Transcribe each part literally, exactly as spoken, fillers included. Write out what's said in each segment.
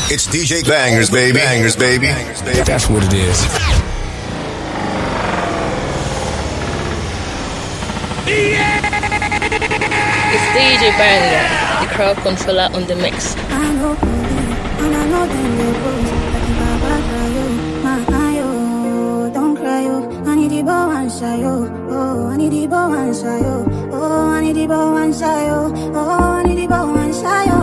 It's D J Bangers, baby. Bangers, baby. That's what it is. It's D J Banger, the crowd controller on the mix. I know, and I know them they pose. Like Baba cry, yo, don't cry, yo. I need the bow and shy, yo. Oh, I need the bow and shy, yo. Oh, I need the bow and shy, yo. Oh, I need the bow and shy, yo.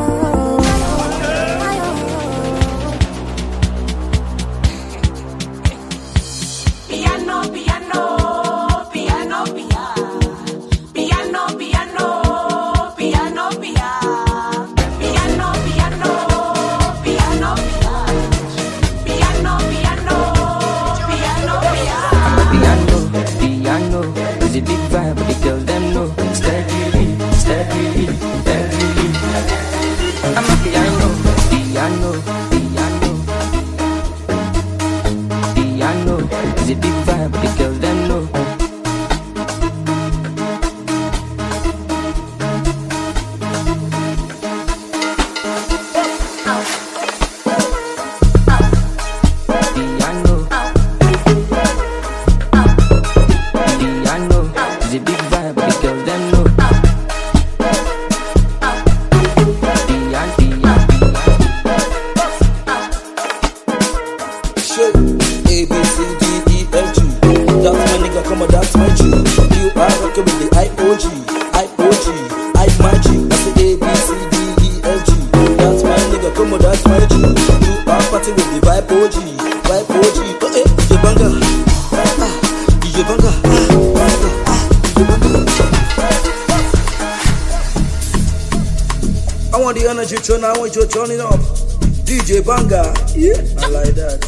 Piano, piano, piano, piano, piano, piano, piano, piano, piano, piano, piano, piano, piano, piano, piano, Piano, piano, is a big vibe, but the girls them know. Steady, steady, steady. I'm a piano, piano, piano, piano, is a big vibe, but the girls them know. Turn, I want you to turn it up. D J Banger. Yeah, I like that.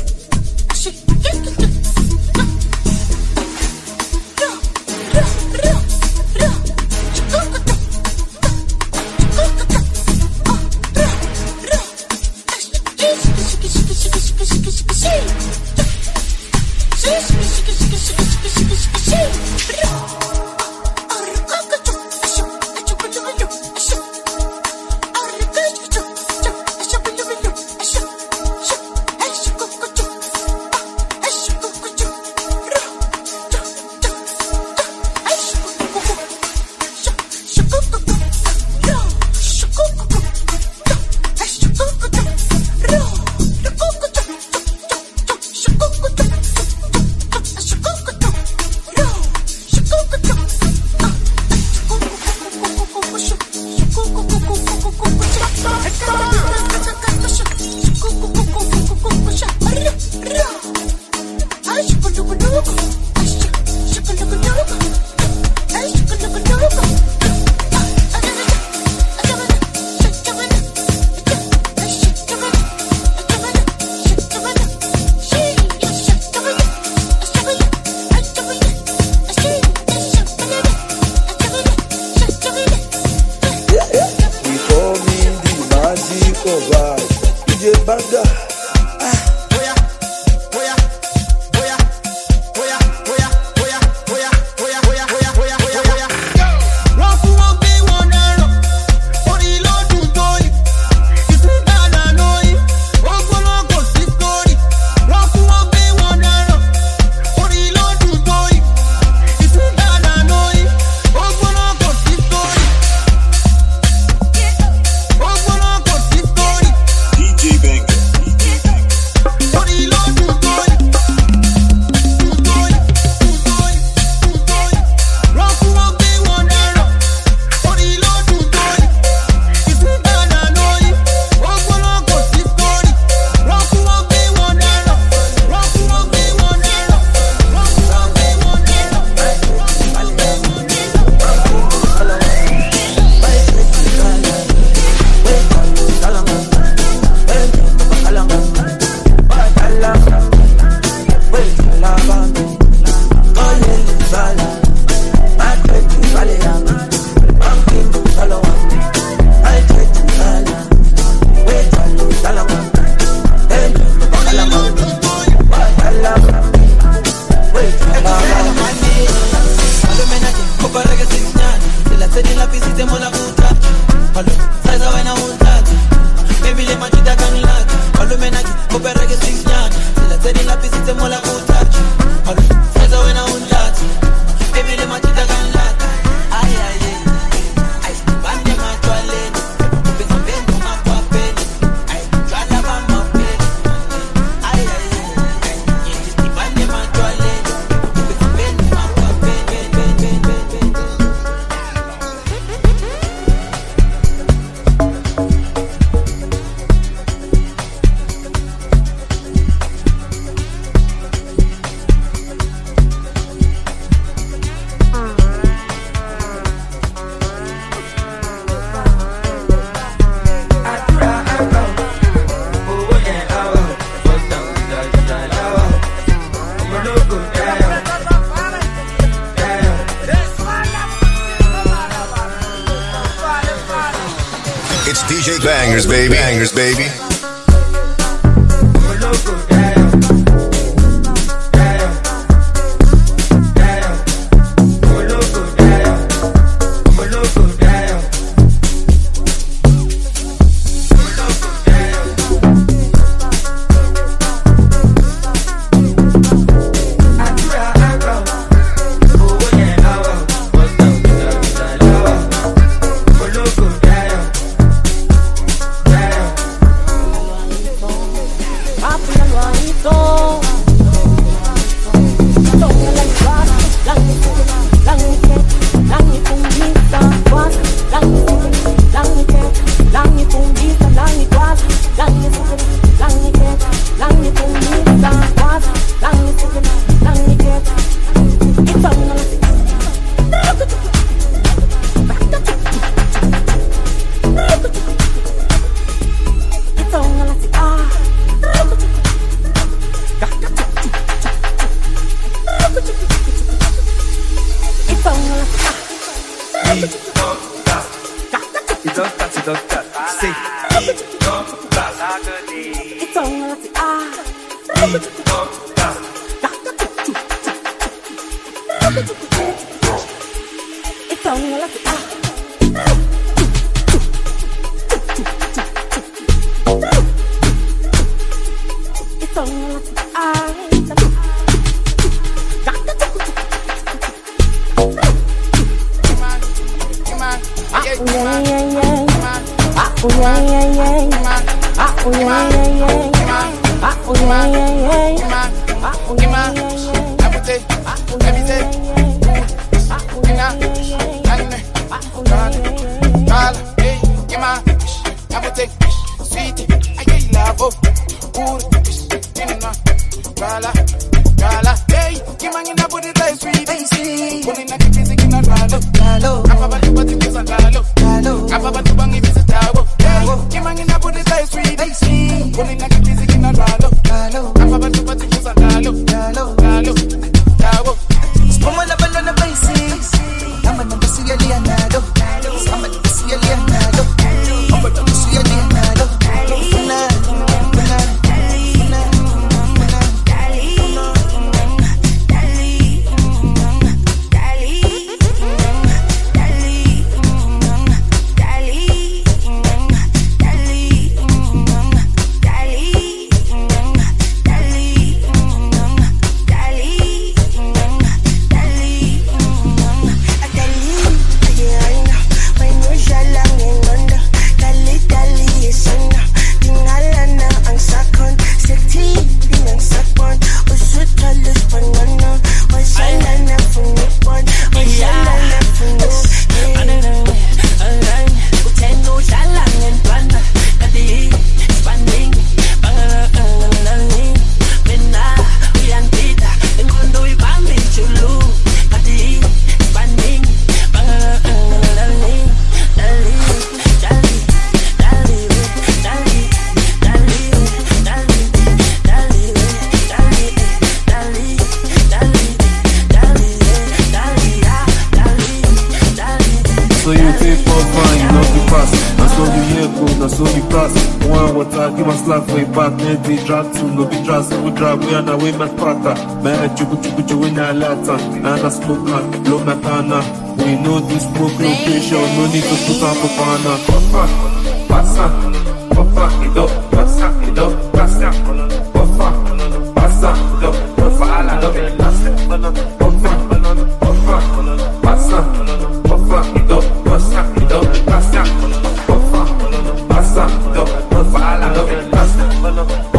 D J Banger. big bangers, baby. Bangers, baby. Drag to no be drag, so we drag we and away my pata. Man, chuku chuku chuku in a lata, and a smoke man, low matana. We know this smoke location, no need to put up a banner. Papa, passa, papa, it up, passa, it up, passa, papa, passa, it up, papa, I love it, passa, papa, papa, passa, papa, it up, passa, it up, passa, papa, passa, it up, papa, I love it, passa.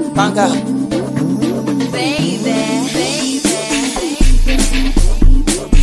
Banga. Baby, baby.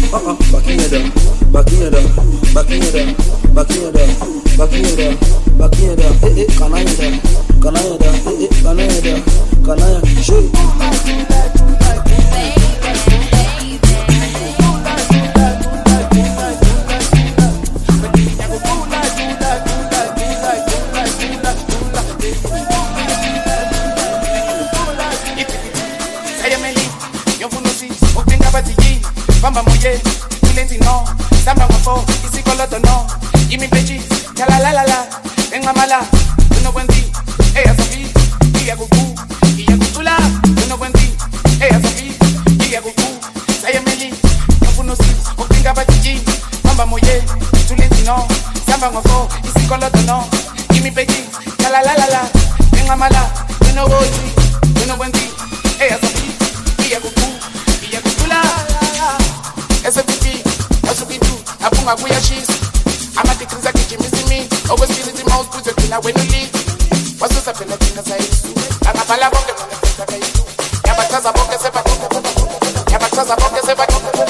Tulenzi no, samba ngafo, isikoloto no. Give me bitches, la la la la la. Venga mala, you know when the, hey asabi, iya gugu, iya gugula, you know when the, hey asabi, iya gugu. Saya meli, yapuno si, opinga batiji, mamba moye, tulenzi no, samba ngafo, isikoloto no. Give me bitches, la la la la la. Venga mala, you know what the, you know when the, hey asabi, iya gugu, iya gugula. S F P, Asubidu, Apunga Kuya Cheese. I'm at the Krinza Kitchen, missing me. Always feel it in my mouth, put it in when you leave. What's this up in the fingers I used to? I'm a palabok, I'm a finger I used to. Yabataza Boka Sepa, Yabataza Boka Sepa.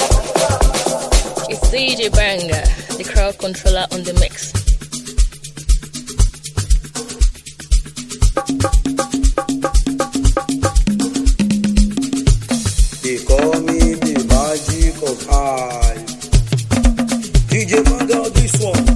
It's D J Banger, the crowd controller on the mix. They call me the magic of I. D J Banga, this one.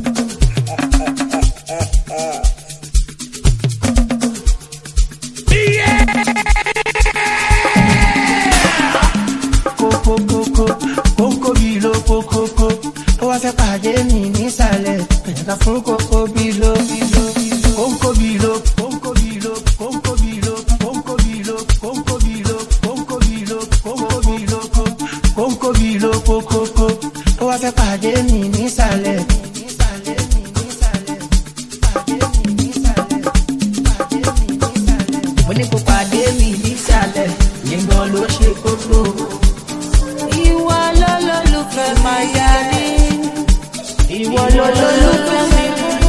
Coco, coco, coco, bilo, coco, coco. Ó wá fẹ́ pàdé mi nísàlẹ̀. Ẹ̀ka fún coco, bilo, bilo, coco, bilo, coco, bilo, coco, bilo, coco, bilo, coco, bilo, coco, bilo, coco, bilo, coco, bilo, coco, coco. Ó wá fẹ́ pàdé mi nísàlẹ̀. Mo ní kó pàdé mi nísàlẹ̀, yẹn gan ló ṣe kókó. Ìwọ lolólùfẹ́ Miami, ìwọ lolólùfẹ́ mi.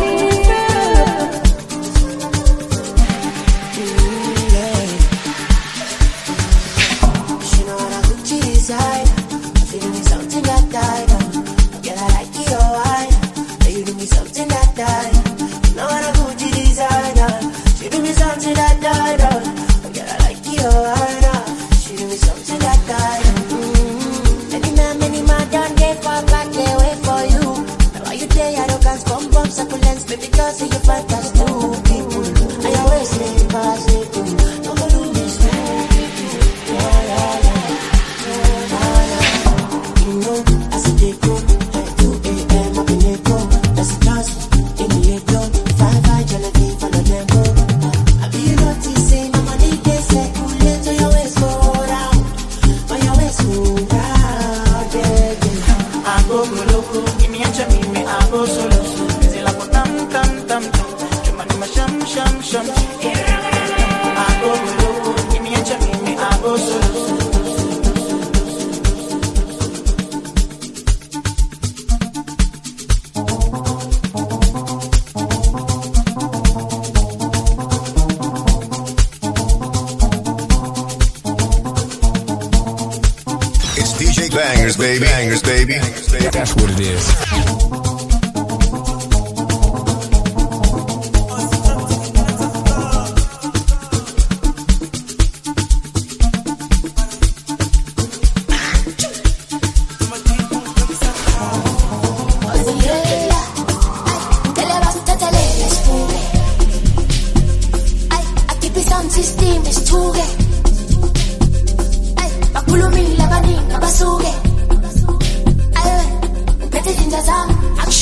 She know what I put inside. I'm feeling me something that died. Girl, I like your wine. You do me something that died. You know what I put inside. She do me something that died. Girl, I like your wine. She do me something that died. Mm-hmm. Many man, many man done they fall back, they wait for you. Now why you there? I don't can't come from succulents, baby, because you fight us two people. I always say, pass it through. Don't go do this to people. Yeah, yeah, yeah. You know, I see they go at two a.m. up in the go. That's a dust in the echo. Five, five, jelly, follow them go. I be notice, say, my money, they say, cool, let your waist go down. On your waist go down, yeah, yeah. I go go loco, give me a chum, give me a go solo. Is it like a tam tam tam tam? Chumani ma sham sham sham. I go go loco, give me a chum, give me a go solo. It's D J Bangers, baby. Bangers, baby. That's what it is. Action.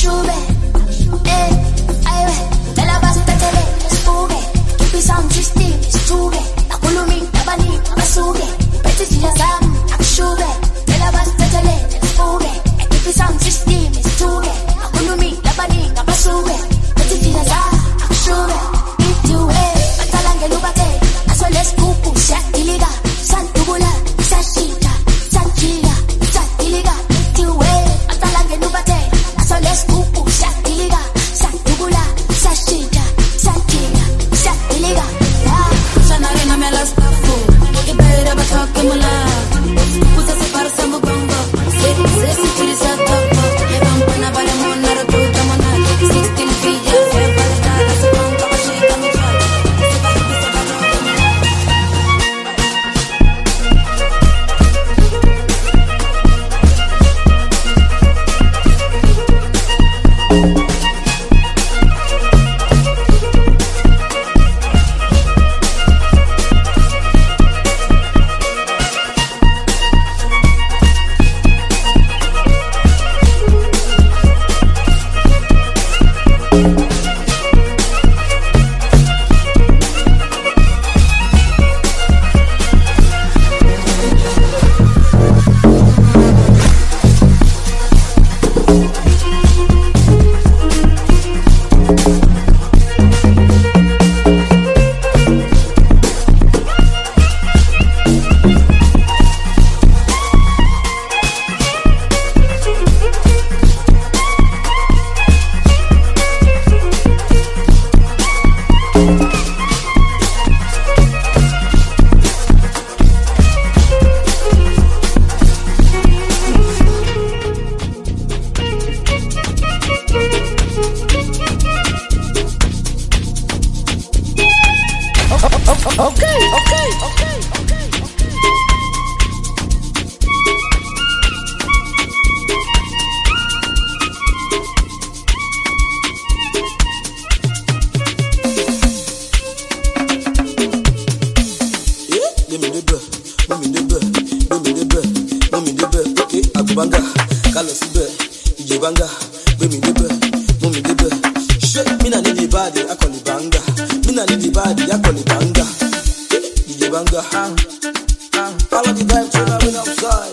banga, kalo sibe, D J banga, bring me debe, move me debe. Shit, me na need the body, I call it banga. Me na need the body, I call it banga. D J banga, ah, ah. Follow the vibe, turn around outside.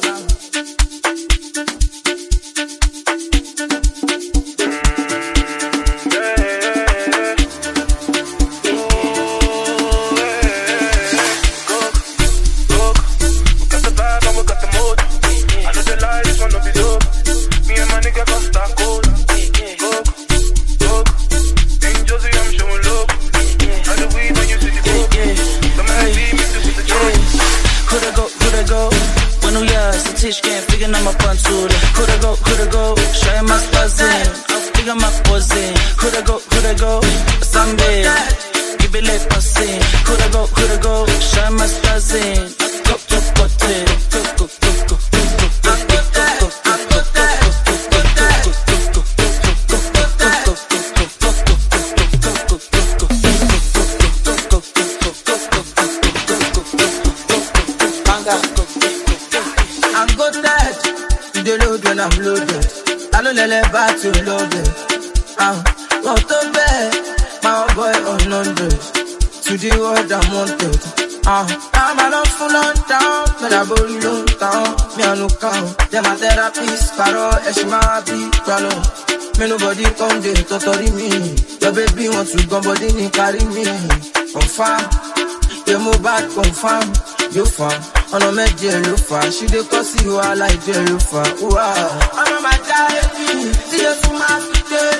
Me nobody come there to torry me. Your baby wants to go, but they carry me. Confirm, you move back, confirm. You fam, I know me jail far. She dey cause you I like jail far. Wow, I'm on my diary. See you to my today.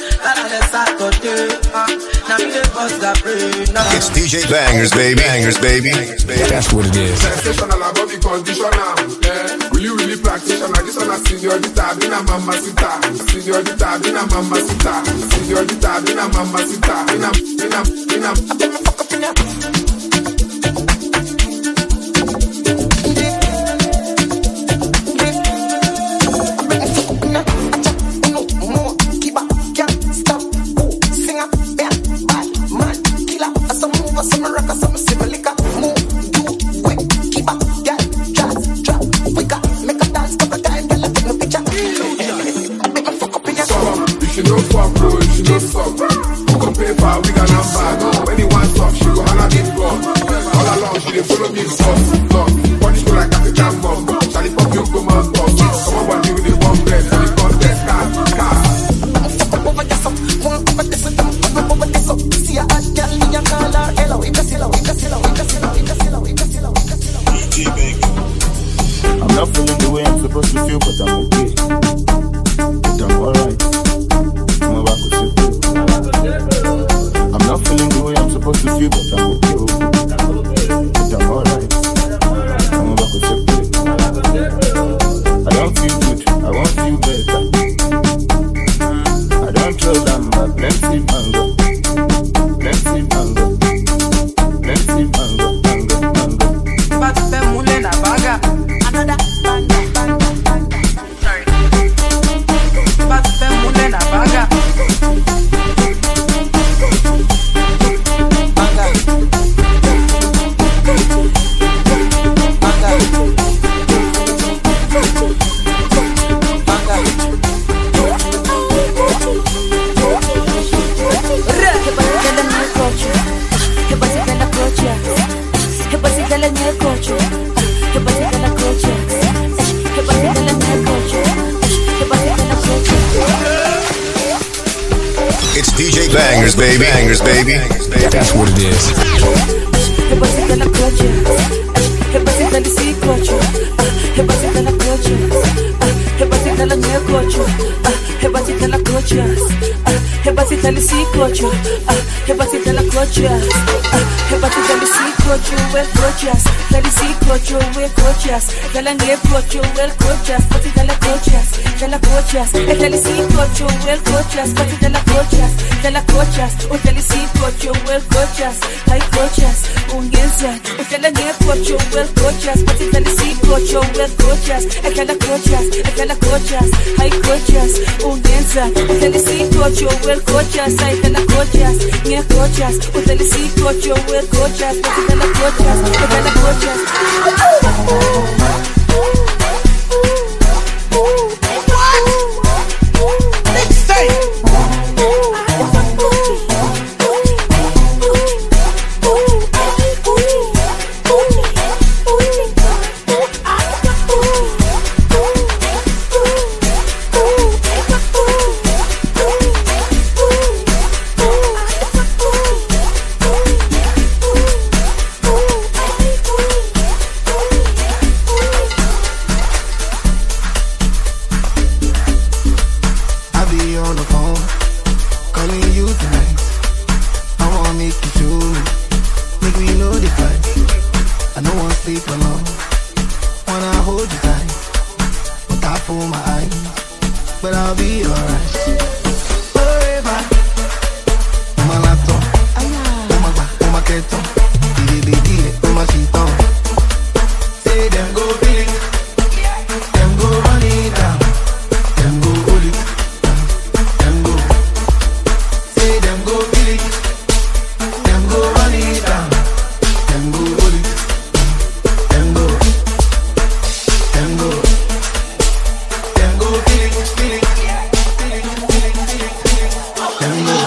It's D J Bangers, baby. Bangers, baby. That's what it is. Sensational about the conditioner. Yeah. Really, really practitioner. This one a señorita, bina mama sita. Señorita, bina mama sita. Señorita, bina mama sita. Bina, bina, bina. It's D J Bangers, baby. Bangers, baby. That's what it is. Della cochas, o delicioso, well cochas, high cochas, ungenza, o della near cocho, well cochas, but it's delicioso, well cochas, a della cochas, a della cochas, high cochas, ungenza, o delicioso, well cochas, I della cochas, near cochas, o delicioso, well cochas, but it's della cochas, a della cochas. but I'll be alright. Forever. Uma lato, uma ba, uma keto, baby, baby, uma chito. Say them go feel it, them go run it down, them go hold it, them go. Say them go feel it, them go run it down, them go hold it, them go, them go, them go feel it, feel it, feel it, feel it, feel it, feel it, them go.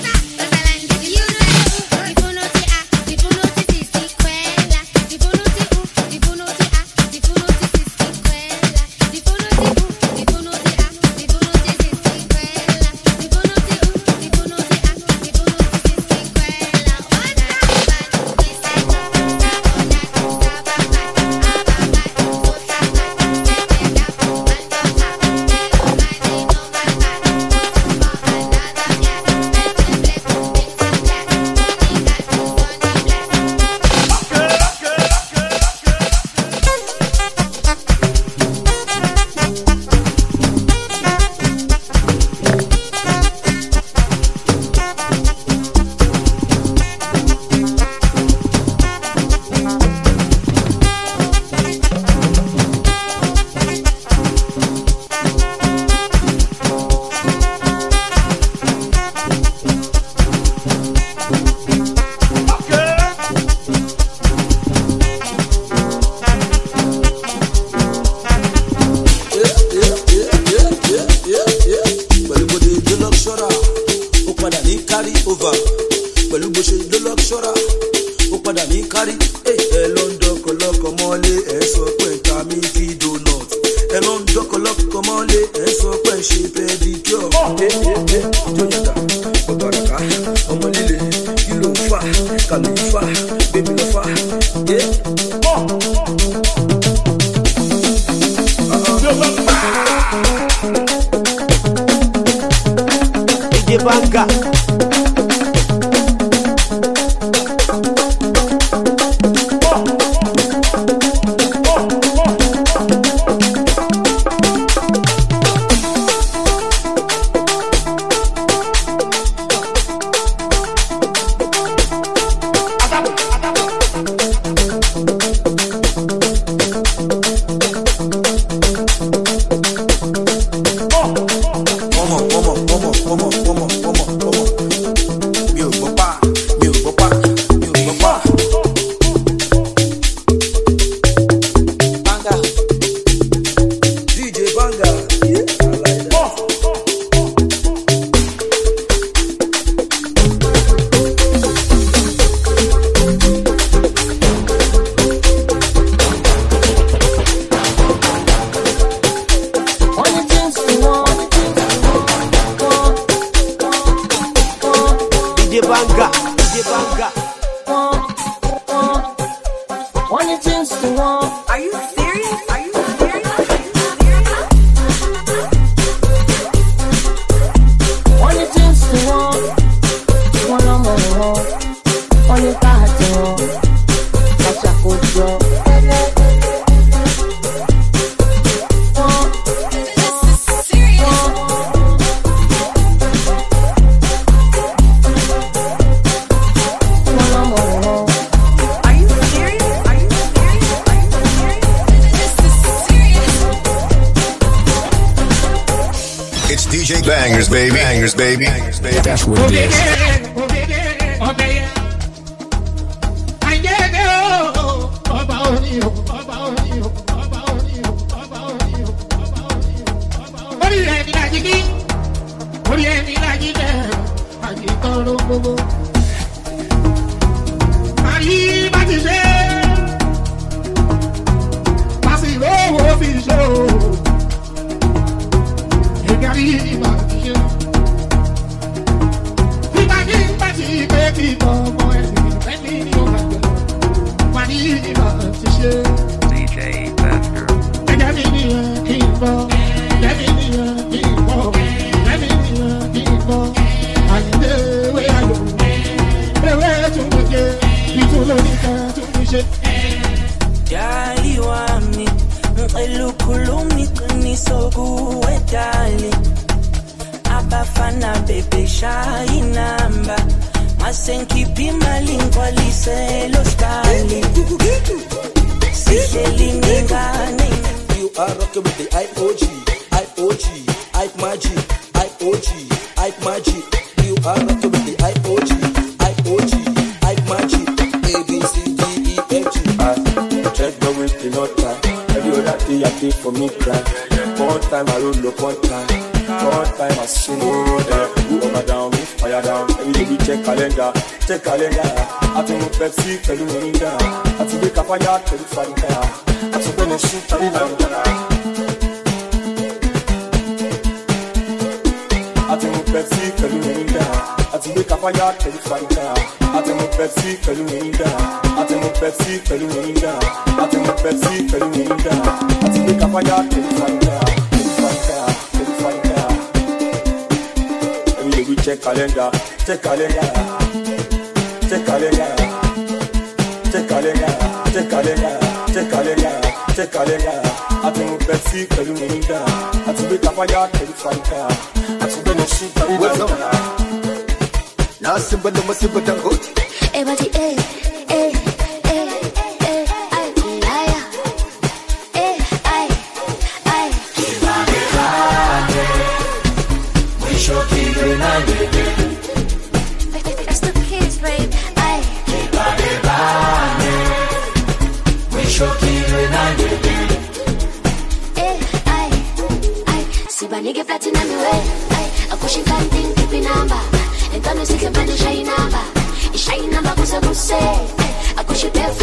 If you know padà ní carry over. Pẹ̀lú bó ṣe ló lọ́kṣọ́ra. Ó padà ní carry. Ẹ lọ ń dọ́kọ̀ lọ́kọ̀ mọ́lé ẹ̀ sọ pé ta mi kí donut. Ẹ lọ ń dọ́kọ̀ lọ́kọ̀ mọ́lé ẹ̀ sọ pé ṣe pedicure. Ẹ ẹ ẹ jọjọta ọ̀bàràkà ọmọ líle kí ló ń fà kàlẹ́ ń fà bébí lọ fà. D J Banga. Bangers, baby. Bangers, baby. That's what it is. Check calendar, I think we Pepsi, Pelu Mirinda. I think we Capaya, Pelu Fanta. I think we Nessu, Pelu Landa. I think we Pepsi, Pelu Mirinda. I think we Capaya, Pelu Fanta. I think we Pepsi, Pelu Mirinda. I think we Pepsi, Pelu Mirinda. I think we Pepsi, Pelu Mirinda. I think we Capaya, Pelu Fanta. Pelu Fanta, Pelu Fanta. Every day we check calendar, check calendar. Check calendar, check calendar, check calendar, check calendar, check calendar. I think we Pepsi, Pelu Mirinda. I think we Capaya, Pelu Fanta. I think we Nessu, Pelu Landa. Now simple, no simple, don't go. Everybody, eh, eh, eh, eh, ay, ay, eh, ay, ay. We show you now. Nigga platinum way, I push it can't think keep number.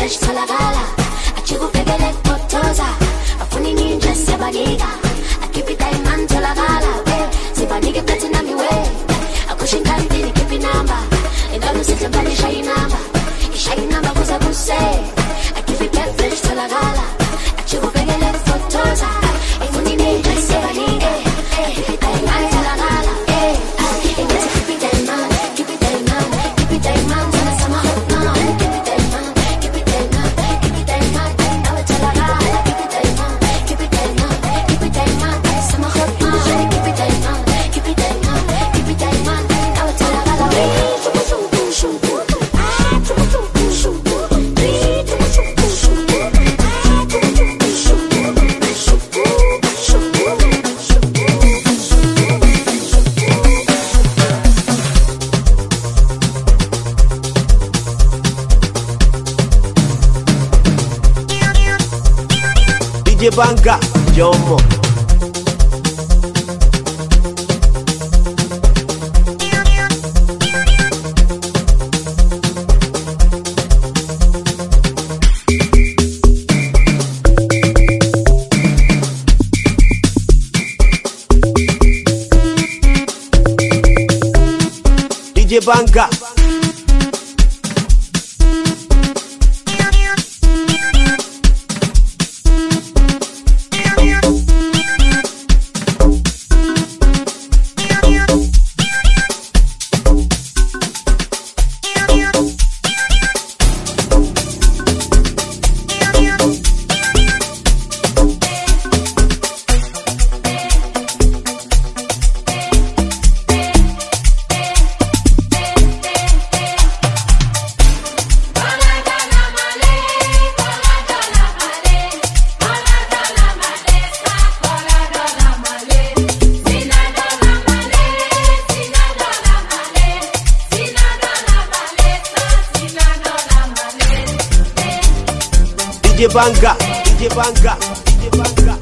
fresh to la gala. I chico pegele potosa. I funny ninja sebaniga. I keep it diamond to la gala. Sebaniga platinum me way. I push it can't keep it number. And all the system body shy number. Shy number was a good say. I keep it get fresh to la gala. I chico pegele potosa. I funny ninja sebaniga. I keep it diamond to la gala. Keep it diamond, keep it diamond, keep it diamond till the summer hot now. Keep it diamond, keep it diamond, keep it diamond. Now it's all I got. Keep it diamond, keep it diamond, keep it diamond till the summer hot now. Keep it diamond, keep it diamond, keep it diamond. Now it's all I got. D J Banga, Jomo. D J Banga. D J Banga, D J Banga, D J Banga.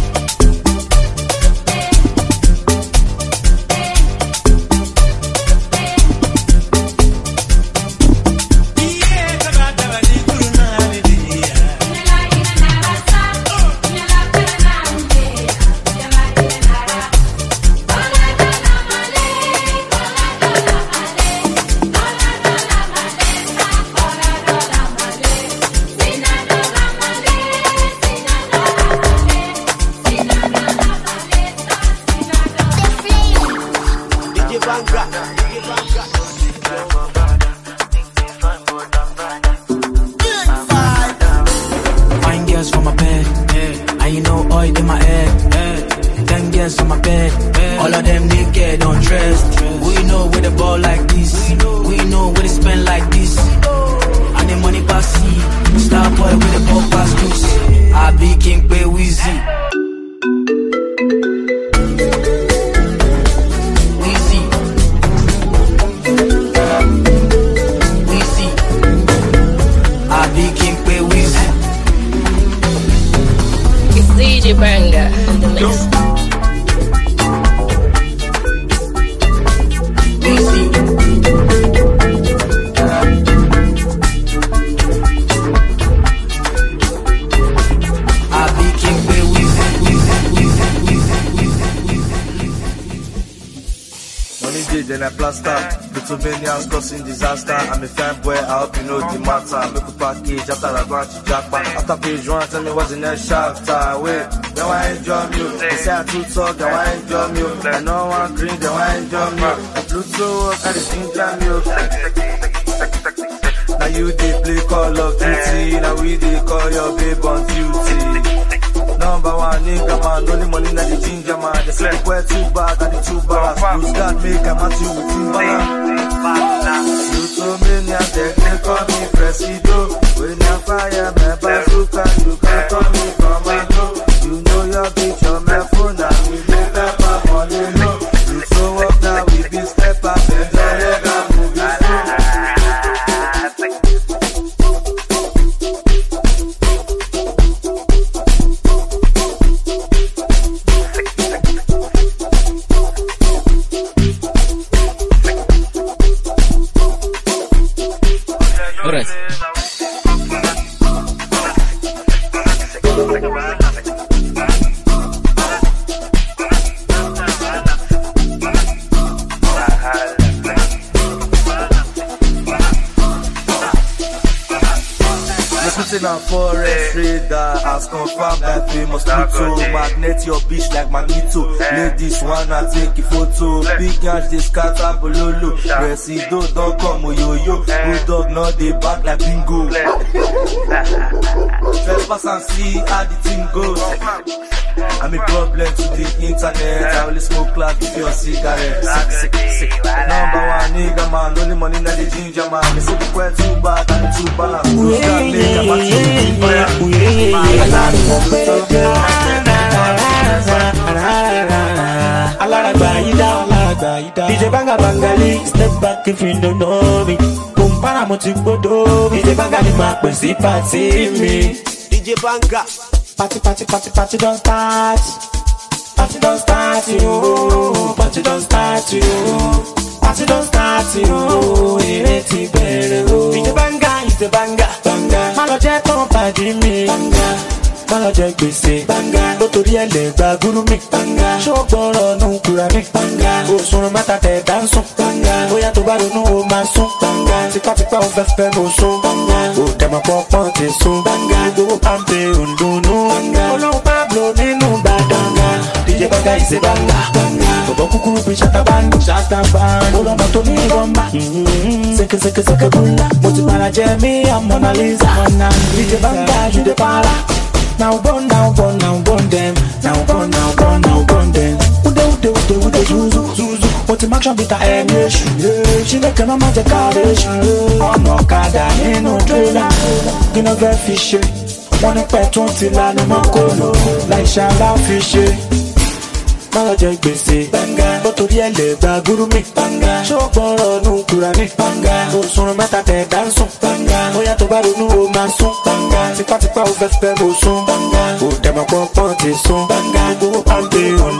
Fine girls for my bed, yeah. And you know oil in my head, yeah. Ten girls on my bed, yeah. All of them naked, undressed. We know where the ball like this. We know where they spend like this. And the money pass see. Star boy with the ball pass loose. I be king pay Weezy. D J Banga in the mix. Then I plaster. Lithuanians causing disaster. I'm a fan boy, I hope you know the matter. Make a package after I go to jackpot. After page one, tell me what's in that chapter. Wait, then I enjoy you. They say I too talk, then I enjoy you. I know one green, then I enjoy you. I Bluetooth, I just enjoy you. Now you they play Call of Duty. Now we they call your babe on duty. Number one nigga man, only money na the ginger man. The sleep wear two bad and the two bars. Use God make a match you with Timberland. You told me now they call me Presido. When you fire my bazooka, you can call me Commando. You know your bitch on my phone now. We make up my money low. You show up now, we be step up and the leg up movie slow. Alright. Sitting on forest radar, as confirmed by famous Pluto. Magnet your bitch like Magneto. Ladies wanna take a photo. Big guns they scatter bololo. Presido don't come yo-yo. Bulldog no they back like bingo. Trespass and see how the thing goes. I'm a problem to the internet. I only smoke class with your cigarette. Sick, sick, sick. Number one nigga man, only money na the ginger man. Me say the quite too bad and too balanced. Who's that nigga man? D J Banga Bangali, step back if you don't know me. Kumpara mo ti gbodo. D J Banga ni ma pe si party me. D J Banga. Party, party, party, party don't start. Party don't start, you. Party don't start, you. Party don't start, you. Ere ti bẹ̀rẹ̀ o. D J Banga is the banga. Banga. Má lọ jẹ́ tán pàdé mi. Banga. Má lọ jẹ gbèsè. Banga. Lótorí ẹ̀ lè gba gúrú mi. Banga. Ṣó gbọ́rọ̀ nù kúra mi. Banga. Òṣùrùn mẹ́ta tẹ̀ dáńsùn. Banga. Bóyá tó bá ronú o máa sún. Banga. Tipátipá o fẹ́ fẹ́ mo sún. Banga. O dẹ̀mọ̀ pọ́npọ́n ti sún. Banga. Gbogbo pàmpé òǹdùnú. Banga. Olóhùn Pablo nínú Ìbàdàn. D J Banga ìṣe banga. Banga. Bọ̀bọ̀ kúkúrú bí ṣàtàbán. Ṣàtàbán. Olóńgbò tó ní ìrọ̀mbà. Seke seke seke bula. Mo ti para jẹ mí I'm Mona Lisa. D J Banga you dey para. Now burn, now burn, now burn them. Now burn, now burn, now burn them. Ude ude ude ude zuzu zuzu. Mo ti maction bita ẹni èṣù. Ṣé lẹ́kẹ̀ náà má jẹ káàdé èṣù? Ọmọ ọ̀kadà nínú tírélà. Kí ló fẹ́ fi ṣe? Wọ́n ní pẹ̀tún ti lanu mọ́ kóló. Láì ṣàlá fi ṣe. Má lọ jẹ gbèsè. Lótorí ẹ̀ lè gba gúrú mi. Ṣó gbọ́rọ̀ nù kúra mi. Òṣùrùn mẹ́ta tẹ̀ dáńsùn. Bóyá tó bá ronú o máa sún. Tipátipá o fẹ́ fẹ́ mo sún. O dẹ̀mọ̀ pọ́npọ́n ti sún. Gbogbo pàǹpé òun.